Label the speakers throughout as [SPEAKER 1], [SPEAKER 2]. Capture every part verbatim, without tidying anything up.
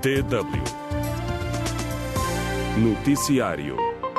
[SPEAKER 1] D W Noticiário.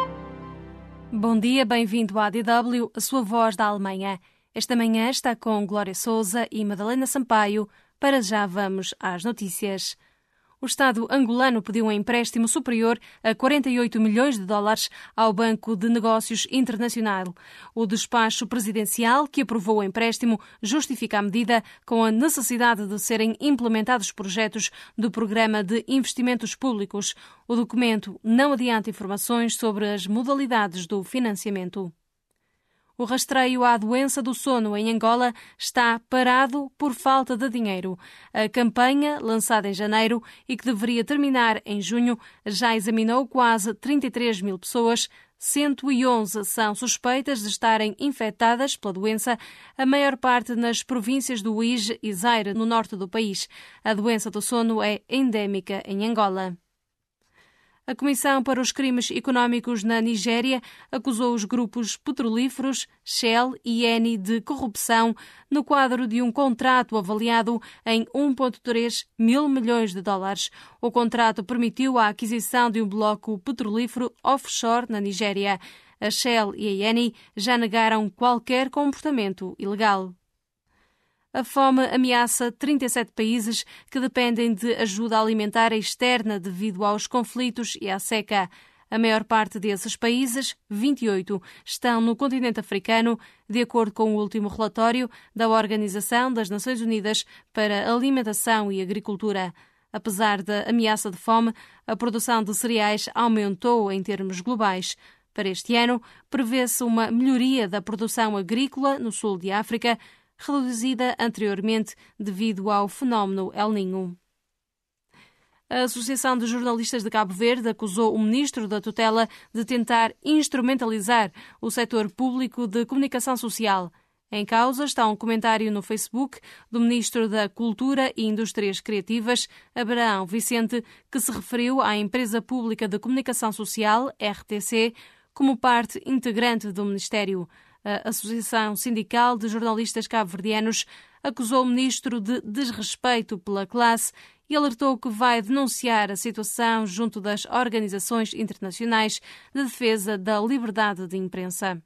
[SPEAKER 2] Bom dia, bem-vindo à D W, a sua voz da Alemanha. Esta manhã está com Glória Sousa e Madalena Sampaio. Para já vamos às notícias. O Estado angolano pediu um empréstimo superior a quarenta e oito milhões de dólares ao Banco de Negócios Internacional. O despacho presidencial que aprovou o empréstimo justifica a medida com a necessidade de serem implementados projetos do Programa de Investimentos Públicos. O documento não adianta informações sobre as modalidades do financiamento. O rastreio à doença do sono em Angola está parado por falta de dinheiro. A campanha, lançada em janeiro e que deveria terminar em junho, já examinou quase trinta e três mil pessoas. cento e onze são suspeitas de estarem infectadas pela doença, a maior parte nas províncias do Uige e Zaire, no norte do país. A doença do sono é endémica em Angola. A Comissão para os Crimes Económicos na Nigéria acusou os grupos petrolíferos Shell e Eni de corrupção no quadro de um contrato avaliado em um vírgula três mil milhões de dólares. O contrato permitiu a aquisição de um bloco petrolífero offshore na Nigéria. A Shell e a Eni já negaram qualquer comportamento ilegal. A fome ameaça trinta e sete países que dependem de ajuda alimentar externa devido aos conflitos e à seca. A maior parte desses países, vinte e oito, estão no continente africano, de acordo com o último relatório da Organização das Nações Unidas para a Alimentação e Agricultura. Apesar da ameaça de fome, a produção de cereais aumentou em termos globais. Para este ano, prevê-se uma melhoria da produção agrícola no sul de África, reduzida anteriormente devido ao fenómeno El Niño. A Associação de Jornalistas de Cabo Verde acusou o ministro da tutela de tentar instrumentalizar o setor público de comunicação social. Em causa está um comentário no Facebook do ministro da Cultura e Indústrias Criativas, Abraão Vicente, que se referiu à empresa pública de comunicação social, R T C, como parte integrante do ministério. A Associação Sindical de Jornalistas Cabo-Verdianos acusou o ministro de desrespeito pela classe e alertou que vai denunciar a situação junto das organizações internacionais de defesa da liberdade de imprensa.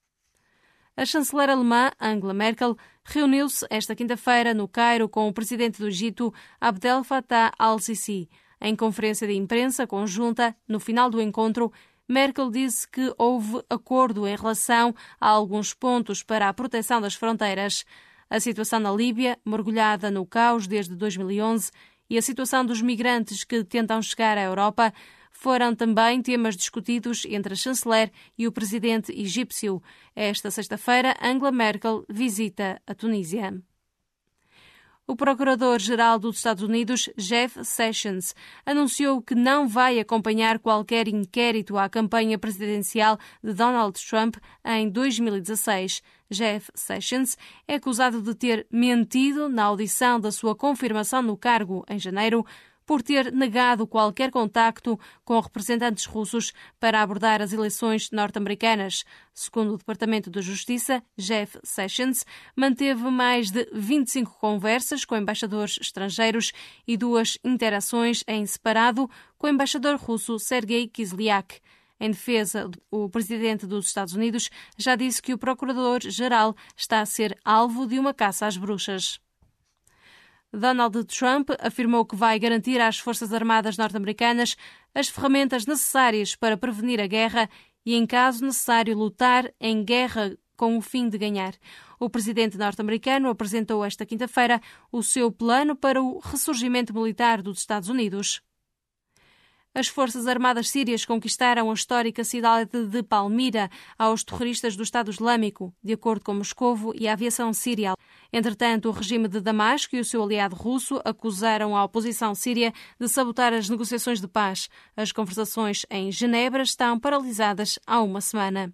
[SPEAKER 2] A chanceler alemã Angela Merkel reuniu-se esta quinta-feira no Cairo com o presidente do Egito, Abdel Fattah al-Sisi. Em conferência de imprensa conjunta, no final do encontro, Merkel disse que houve acordo em relação a alguns pontos para a proteção das fronteiras. A situação na Líbia, mergulhada no caos desde dois mil e onze, e a situação dos migrantes que tentam chegar à Europa foram também temas discutidos entre a chanceler e o presidente egípcio. Esta sexta-feira, Angela Merkel visita a Tunísia. O Procurador-Geral dos Estados Unidos, Jeff Sessions, anunciou que não vai acompanhar qualquer inquérito à campanha presidencial de Donald Trump em dois mil e dezasseis. Jeff Sessions é acusado de ter mentido na audição da sua confirmação no cargo em janeiro, por ter negado qualquer contacto com representantes russos para abordar as eleições norte-americanas. Segundo o Departamento de Justiça, Jeff Sessions manteve mais de vinte e cinco conversas com embaixadores estrangeiros e duas interações em separado com o embaixador russo Sergei Kislyak. Em defesa, o presidente dos Estados Unidos já disse que o procurador-geral está a ser alvo de uma caça às bruxas. Donald Trump afirmou que vai garantir às Forças Armadas norte-americanas as ferramentas necessárias para prevenir a guerra e, em caso necessário, lutar em guerra com o fim de ganhar. O presidente norte-americano apresentou esta quinta-feira o seu plano para o ressurgimento militar dos Estados Unidos. As Forças Armadas sírias conquistaram a histórica cidade de Palmira aos terroristas do Estado Islâmico, de acordo com Moscovo e a aviação síria. Entretanto, o regime de Damasco e o seu aliado russo acusaram a oposição síria de sabotar as negociações de paz. As conversações em Genebra estão paralisadas há uma semana.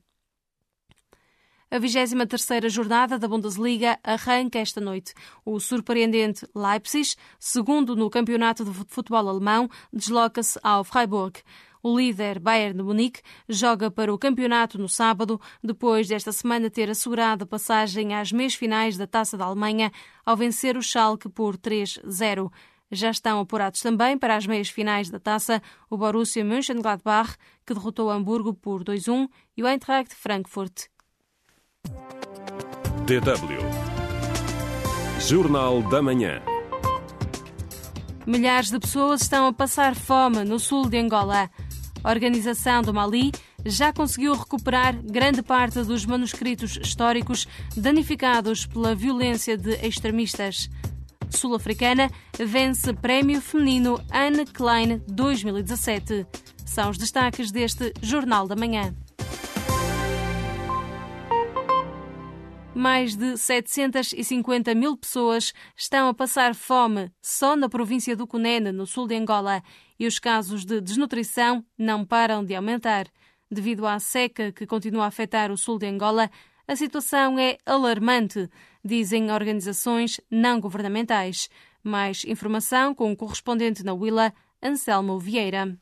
[SPEAKER 2] A vigésima terceira jornada da Bundesliga arranca esta noite. O surpreendente Leipzig, segundo no campeonato de futebol alemão, desloca-se ao Freiburg. O líder Bayern de Munique joga para o campeonato no sábado, depois desta semana ter assegurado a passagem às meias-finais da Taça da Alemanha ao vencer o Schalke por três a zero. Já estão apurados também para as meias finais da taça o Borussia Mönchengladbach, que derrotou o Hamburgo por dois a um, e o Eintracht Frankfurt.
[SPEAKER 1] D W Jornal da Manhã.
[SPEAKER 2] Milhares de pessoas estão a passar fome no sul de Angola. A Organização do Mali já conseguiu recuperar grande parte dos manuscritos históricos danificados pela violência de extremistas. Sul-africana vence Prémio Feminino Anne Klein dois mil e dezassete. São os destaques deste Jornal da Manhã. Mais de setecentas e cinquenta mil pessoas estão a passar fome só na província do Cunene, no sul de Angola, e os casos de desnutrição não param de aumentar. Devido à seca que continua a afetar o sul de Angola, a situação é alarmante, dizem organizações não governamentais. Mais informação com o correspondente na Huila, Anselmo Vieira.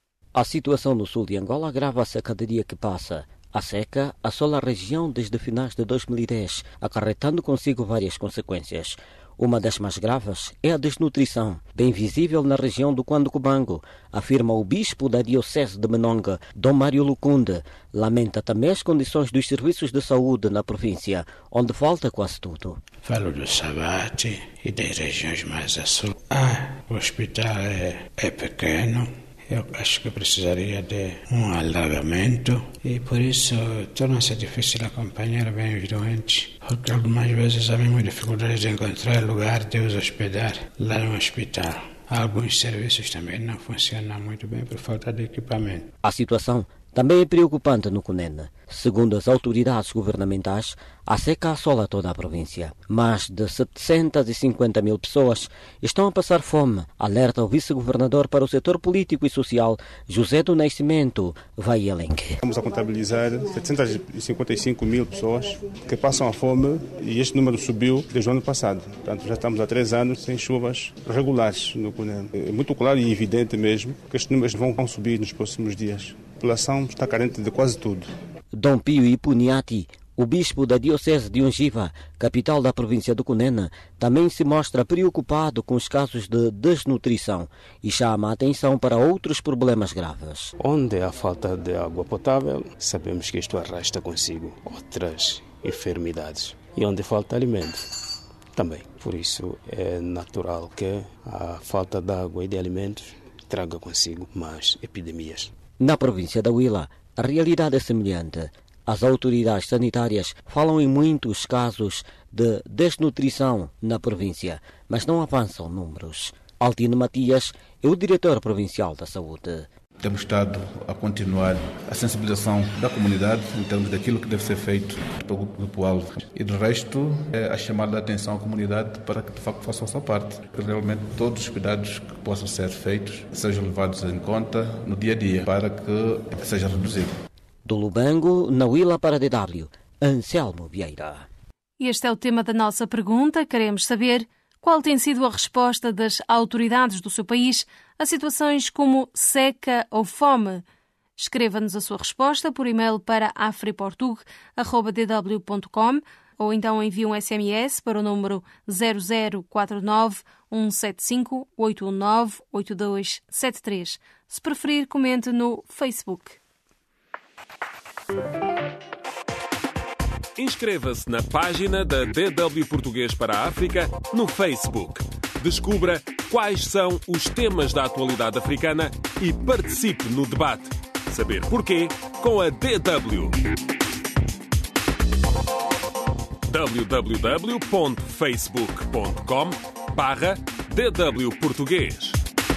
[SPEAKER 3] A situação no sul de Angola agrava-se a cada dia que passa. A seca assola a região desde finais de dois mil e dez, acarretando consigo várias consequências. Uma das mais graves é a desnutrição, bem visível na região do Cuando-Cubango, afirma o bispo da Diocese de Menonga, Dom Mário Lucunde. Lamenta também as condições dos serviços de saúde na província, onde falta quase tudo.
[SPEAKER 4] Falo do Sabate e das regiões mais a sul. Ah, o hospital é, é pequeno. Eu acho que precisaria de um alargamento e por isso torna-se difícil acompanhar bem os doentes, porque algumas vezes temos dificuldades de encontrar lugar de os hospedar lá no hospital. Alguns serviços também não funcionam muito bem por falta de equipamento.
[SPEAKER 3] A situação também é preocupante no Cunene. Segundo as autoridades governamentais, a seca assola toda a província. Mais de setecentas e cinquenta mil pessoas estão a passar fome, alerta o vice-governador para o setor político e social, José do Nascimento Vaielenque.
[SPEAKER 5] Estamos a contabilizar setecentas e cinquenta e cinco mil pessoas que passam a fome e este número subiu desde o ano passado. Portanto, já estamos há três anos sem chuvas regulares no Cunene. É muito claro e evidente mesmo que estes números vão subir nos próximos dias. A população está carente de quase tudo.
[SPEAKER 3] Dom Pio Ipuniati, o bispo da Diocese de Ungiva, capital da província do Cunene, também se mostra preocupado com os casos de desnutrição e chama a atenção para outros problemas graves.
[SPEAKER 6] Onde há falta de água potável, sabemos que isto arrasta consigo outras enfermidades. E onde falta alimento, também. Por isso é natural que a falta de água e de alimentos traga consigo mais epidemias.
[SPEAKER 3] Na província da Huila, a realidade é semelhante. As autoridades sanitárias falam em muitos casos de desnutrição na província, mas não avançam números. Altino Matias é o diretor provincial da saúde.
[SPEAKER 7] Temos estado a continuar a sensibilização da comunidade em termos daquilo que deve ser feito pelo grupo-alvo. E, de resto, é a chamada de atenção à comunidade para que, de facto, façam a sua parte. Que realmente todos os cuidados que possam ser feitos sejam levados em conta no dia a dia para que seja reduzido.
[SPEAKER 3] Do Lubango, na Huila para a D W, Anselmo Vieira.
[SPEAKER 2] Este é o tema da nossa pergunta. Queremos saber qual tem sido a resposta das autoridades do seu país a situações como seca ou fome. Escreva-nos a sua resposta por e-mail para afriportug arroba d w ponto com ou então envie um S M S para o número zero zero quatro nove um sete cinco oito um nove oito dois sete três. Se preferir, comente no Facebook.
[SPEAKER 1] Inscreva-se na página da D W Português para a África no Facebook. Descubra quais são os temas da atualidade africana e participe no debate. Saber porquê com a D W. w w w ponto facebook ponto com barra D W Português.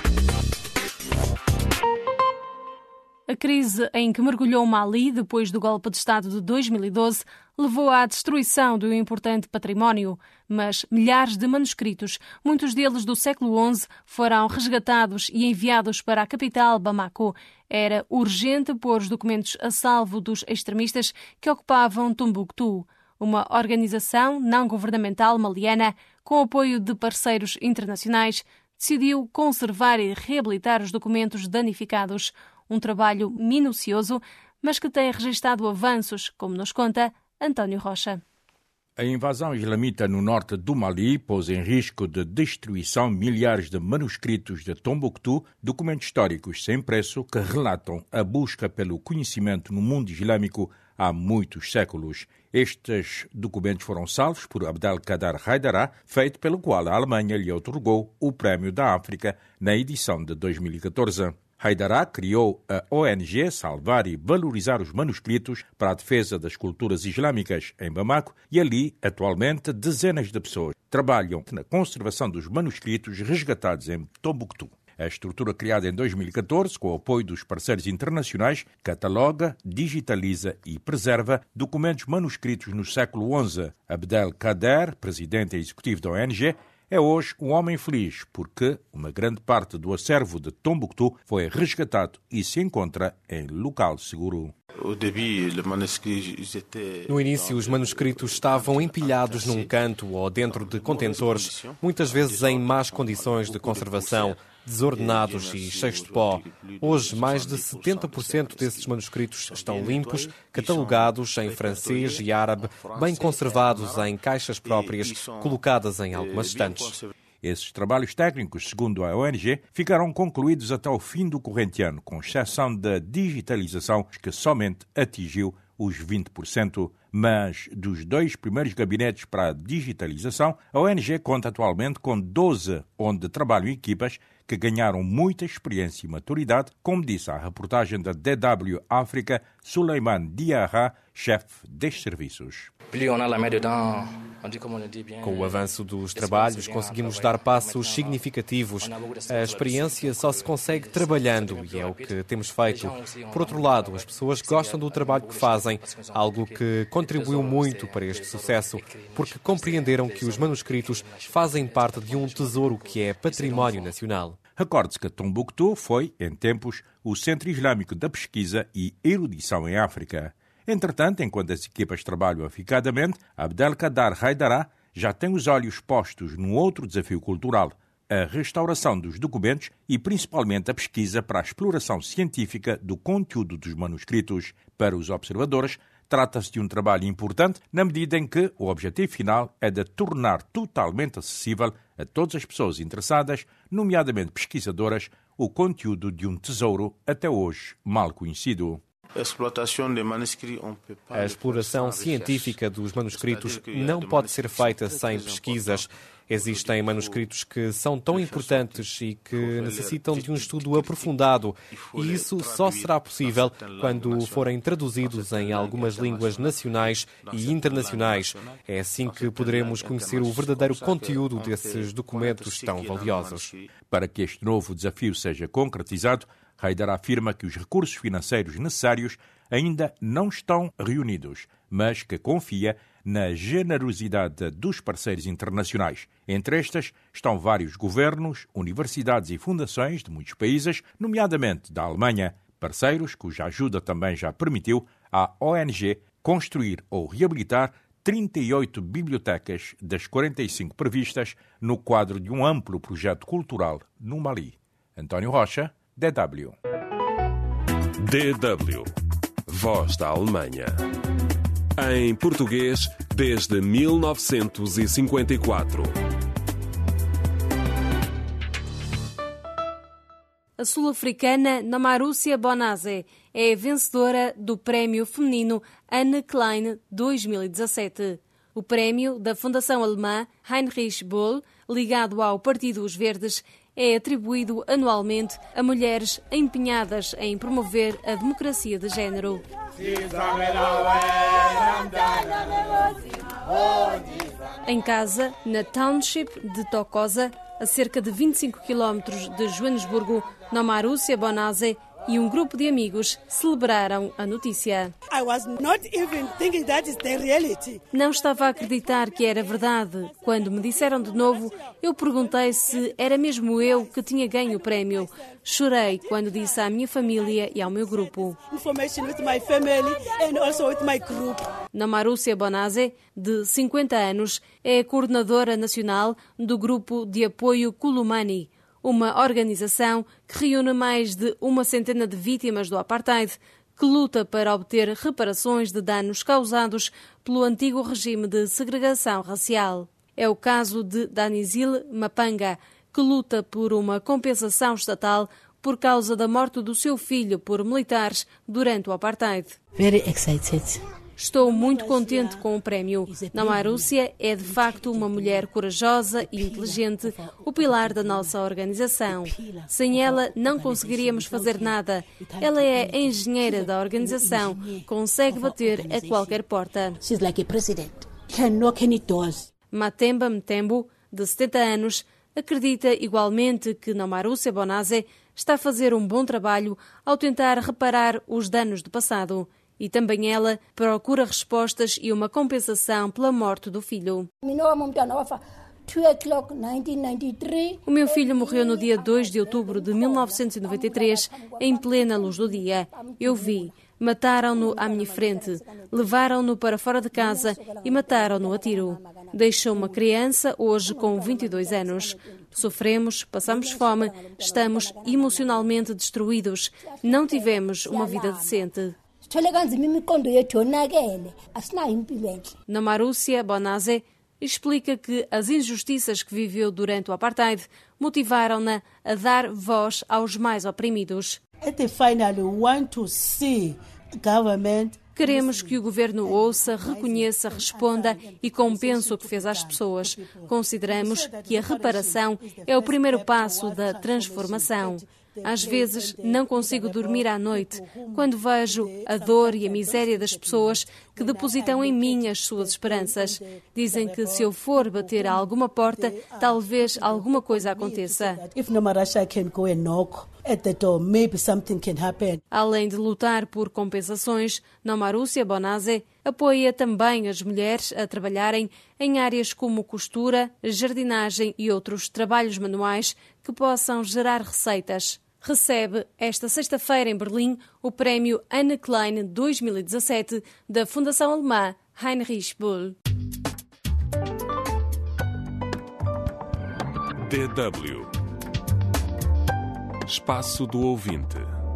[SPEAKER 2] A crise em que mergulhou Mali depois do golpe de Estado de dois mil e doze levou à destruição de um importante património, mas milhares de manuscritos, muitos deles do século onze, foram resgatados e enviados para a capital, Bamako. Era urgente pôr os documentos a salvo dos extremistas que ocupavam Tombouctou. Uma organização não-governamental maliana, com apoio de parceiros internacionais, decidiu conservar e reabilitar os documentos danificados. Um trabalho minucioso, mas que tem registado avanços, como nos conta António Rocha.
[SPEAKER 8] A invasão islamita no norte do Mali pôs em risco de destruição milhares de manuscritos de Tombouctou, documentos históricos sem preço que relatam a busca pelo conhecimento no mundo islâmico há muitos séculos. Estes documentos foram salvos por Abdelkader Haidara, feito pelo qual a Alemanha lhe outorgou o Prémio da África na edição de dois mil e catorze. Haidara criou a O N G Salvar e Valorizar os Manuscritos para a Defesa das Culturas Islâmicas em Bamako e ali, atualmente, dezenas de pessoas trabalham na conservação dos manuscritos resgatados em Tombouctou. A estrutura criada em dois mil e catorze, com o apoio dos parceiros internacionais, cataloga, digitaliza e preserva documentos manuscritos no século onze. Abdelkader, presidente executivo da O N G, é hoje um homem feliz porque uma grande parte do acervo de Tombouctou foi resgatado e se encontra em local seguro.
[SPEAKER 9] No início, os manuscritos estavam empilhados num canto ou dentro de contentores, muitas vezes em más condições de conservação, desordenados e cheios de pó. Hoje, mais de setenta por cento desses manuscritos estão limpos, catalogados em francês e árabe, bem conservados em caixas próprias, colocadas em algumas estantes.
[SPEAKER 8] Esses trabalhos técnicos, segundo a O N G, ficarão concluídos até o fim do corrente ano, com exceção da digitalização, que somente atingiu os vinte por cento. Mas dos dois primeiros gabinetes para a digitalização, a O N G conta atualmente com doze, onde trabalham equipas que ganharam muita experiência e maturidade, como disse a reportagem da D W África, Suleiman Diarra, chefe destes serviços.
[SPEAKER 9] Com o avanço dos trabalhos, conseguimos dar passos significativos. A experiência só se consegue trabalhando e é o que temos feito. Por outro lado, as pessoas gostam do trabalho que fazem, algo que contribuiu muito para este sucesso, porque compreenderam que os manuscritos fazem parte de um tesouro que é património nacional.
[SPEAKER 8] Recorde-se que Tombouctou foi, em tempos, o centro islâmico da pesquisa e erudição em África. Entretanto, enquanto as equipas trabalham aficadamente, Abdelkader Haidara já tem os olhos postos num outro desafio cultural, a restauração dos documentos e principalmente a pesquisa para a exploração científica do conteúdo dos manuscritos. Para os observadores, trata-se de um trabalho importante na medida em que o objetivo final é de tornar totalmente acessível a todas as pessoas interessadas, nomeadamente pesquisadoras, o conteúdo de um tesouro até hoje mal conhecido.
[SPEAKER 9] A exploração científica dos manuscritos não pode ser feita sem pesquisas. Existem manuscritos que são tão importantes e que necessitam de um estudo aprofundado, e isso só será possível quando forem traduzidos em algumas línguas nacionais e internacionais. É assim que poderemos conhecer o verdadeiro conteúdo desses documentos tão valiosos.
[SPEAKER 8] Para que este novo desafio seja concretizado, Haidara afirma que os recursos financeiros necessários ainda não estão reunidos, mas que confia na generosidade dos parceiros internacionais. Entre estas estão vários governos, universidades e fundações de muitos países, nomeadamente da Alemanha, parceiros cuja ajuda também já permitiu à O N G construir ou reabilitar trinta e oito bibliotecas das quarenta e cinco previstas no quadro de um amplo projeto cultural no Mali. António Rocha, D W.
[SPEAKER 1] D W. Voz da Alemanha. Em português desde mil novecentos e cinquenta e quatro.
[SPEAKER 2] A sul-africana Nomarussia Bonaze é a vencedora do Prémio Feminino Anne Klein dois mil e dezassete. O prémio da Fundação Alemã Heinrich Böll, ligado ao Partido Os Verdes, é atribuído anualmente a mulheres empenhadas em promover a democracia de género. Em casa, na Township de Tokosa, a cerca de vinte e cinco quilómetros de Joanesburgo, Nomarussia Bonaze e um grupo de amigos celebraram a notícia.
[SPEAKER 10] I was not even thinking that is the reality.
[SPEAKER 2] Não estava a acreditar que era verdade. Quando me disseram de novo, eu perguntei se era mesmo eu que tinha ganho o prémio. Chorei quando disse à minha família e ao meu grupo.
[SPEAKER 10] Information with my family and also with my group.
[SPEAKER 2] Nomarussia Bonaze, de cinquenta anos, é a coordenadora nacional do grupo de apoio Kulumani, uma organização que reúne mais de uma centena de vítimas do apartheid, que luta para obter reparações de danos causados pelo antigo regime de segregação racial. É o caso de Danizil Mapanga, que luta por uma compensação estatal por causa da morte do seu filho por militares durante o apartheid.
[SPEAKER 10] Very excited.
[SPEAKER 2] Estou muito contente com o prémio. Namarúcia é, de facto, uma mulher corajosa e inteligente, o pilar da nossa organização. Sem ela, não conseguiríamos fazer nada. Ela é a engenheira da organização, consegue bater a qualquer porta. Matemba Mtembo, de setenta anos, acredita igualmente que Namarúcia Bonaze está a fazer um bom trabalho ao tentar reparar os danos do passado. E também ela procura respostas e uma compensação pela morte do filho. O meu filho morreu no dia dois de outubro de mil novecentos e noventa e três, em plena luz do dia. Eu vi. Mataram-no à minha frente, levaram-no para fora de casa e mataram-no a tiro. Deixou uma criança, hoje com vinte e dois anos. Sofremos, passamos fome, estamos emocionalmente destruídos. Não tivemos uma vida decente. Namarúcia Bonaze explica que as injustiças que viveu durante o apartheid motivaram-na a dar voz aos mais oprimidos. Queremos que o governo ouça, reconheça, responda e compense o que fez às pessoas. Consideramos que a reparação é o primeiro passo da transformação. Às vezes não consigo dormir à noite quando vejo a dor e a miséria das pessoas que depositam em mim as suas esperanças. Dizem que se eu for bater a alguma porta, talvez alguma coisa aconteça. Além de lutar por compensações, Namarúcia Bonaze apoia também as mulheres a trabalharem em áreas como costura, jardinagem e outros trabalhos manuais que possam gerar receitas. Recebe esta sexta-feira em Berlim o prémio Anne Klein dois mil e dezassete da Fundação Alemã Heinrich Böll.
[SPEAKER 1] D W Espaço do Ouvinte.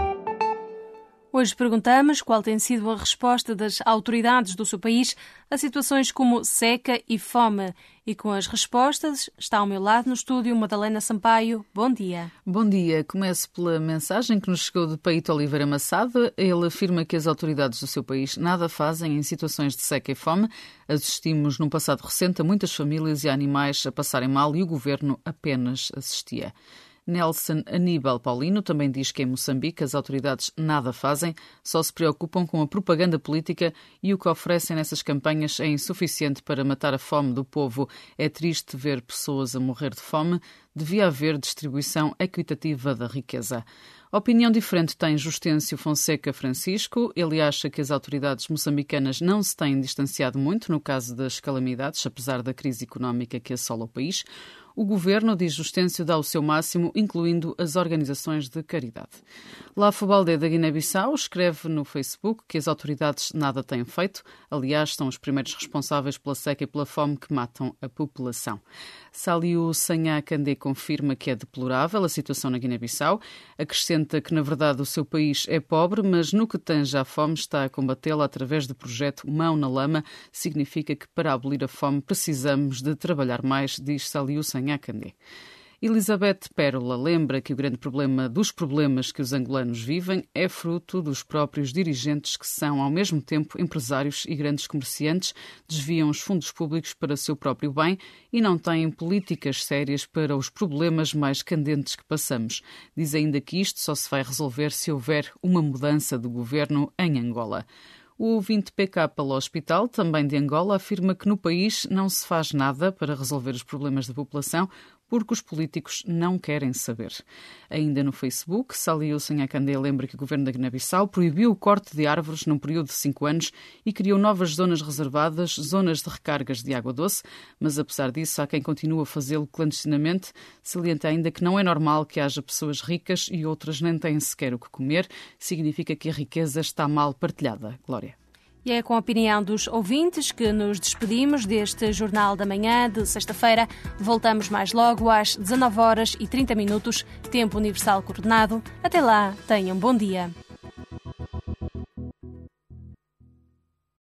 [SPEAKER 2] Hoje perguntamos qual tem sido a resposta das autoridades do seu país a situações como seca e fome. E com as respostas está ao meu lado no estúdio Madalena Sampaio. Bom dia.
[SPEAKER 11] Bom dia. Começo pela mensagem que nos chegou de Paito Oliveira Massada. Ele afirma que as autoridades do seu país nada fazem em situações de seca e fome. Assistimos num passado recente a muitas famílias e animais a passarem mal e o governo apenas assistia. Nelson Aníbal Paulino também diz que em Moçambique as autoridades nada fazem, só se preocupam com a propaganda política e o que oferecem nessas campanhas é insuficiente para matar a fome do povo. É triste ver pessoas a morrer de fome. Devia haver distribuição equitativa da riqueza. Opinião diferente tem Justêncio Fonseca Francisco. Ele acha que as autoridades moçambicanas não se têm distanciado muito no caso das calamidades, apesar da crise económica que assola o país. O governo, diz Justêncio, dá o seu máximo, incluindo as organizações de caridade. Lafo Baldé da Guiné-Bissau escreve no Facebook que as autoridades nada têm feito. Aliás, são os primeiros responsáveis pela seca e pela fome que matam a população. Saliu Sanhá Candé confirma que é deplorável a situação na Guiné-Bissau. Acrescenta que, na verdade, o seu país é pobre, mas no que tange à fome está a combatê-la através do projeto Mão na Lama. Significa que, para abolir a fome, precisamos de trabalhar mais, diz Saliu Sanhá Candé. Elizabeth Pérola lembra que o grande problema dos problemas que os angolanos vivem é fruto dos próprios dirigentes que são, ao mesmo tempo, empresários e grandes comerciantes, desviam os fundos públicos para seu próprio bem e não têm políticas sérias para os problemas mais candentes que passamos. Diz ainda que isto só se vai resolver se houver uma mudança do governo em Angola. O ouvinte P K pelo Hospital, também de Angola, afirma que no país não se faz nada para resolver os problemas da população porque os políticos não querem saber. Ainda no Facebook, Saliu Sanhá Candé lembra que o governo da Guiné-Bissau proibiu o corte de árvores num período de cinco anos e criou novas zonas reservadas, zonas de recargas de água doce, mas apesar disso há quem continue a fazê-lo clandestinamente. Salienta ainda que não é normal que haja pessoas ricas e outras nem têm sequer o que comer. Significa que a riqueza está mal partilhada. Glória.
[SPEAKER 2] E é com a opinião dos ouvintes que nos despedimos deste Jornal da Manhã de sexta-feira. Voltamos mais logo às dezanove horas e trinta minutos, tempo universal coordenado. Até lá, tenham um bom dia.